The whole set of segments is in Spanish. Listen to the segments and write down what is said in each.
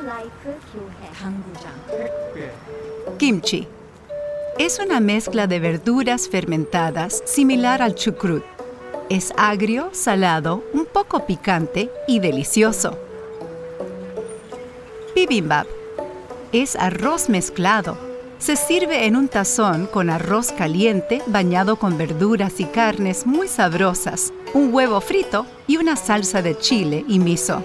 Kimchi. Es una mezcla de verduras fermentadas similar al chucrut. Es agrio, salado, un poco picante y delicioso. Bibimbap. Es arroz mezclado. Se sirve en un tazón con arroz caliente bañado con verduras y carnes muy sabrosas, un huevo frito y una salsa de chile y miso.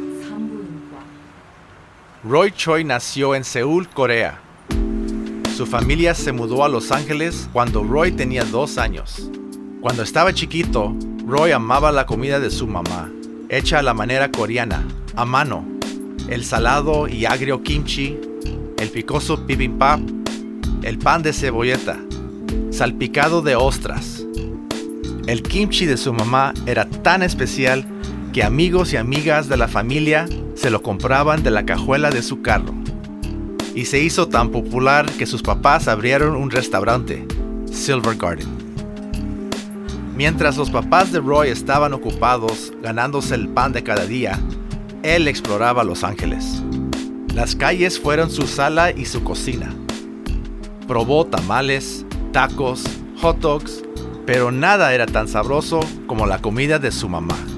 Roy Choi nació en Seúl, Corea. Su familia se mudó a Los Ángeles cuando Roy tenía 2 años. Cuando estaba chiquito, Roy amaba la comida de su mamá, hecha a la manera coreana, a mano. El salado y agrio kimchi, el picoso bibimbap, el pan de cebolleta, salpicado de ostras. El kimchi de su mamá era tan especial que amigos y amigas de la familia se lo compraban de la cajuela de su carro. Y se hizo tan popular que sus papás abrieron un restaurante, Silver Garden. Mientras los papás de Roy estaban ocupados ganándose el pan de cada día, él exploraba Los Ángeles. Las calles fueron su sala y su cocina. Probó tamales, tacos, hot dogs, pero nada era tan sabroso como la comida de su mamá.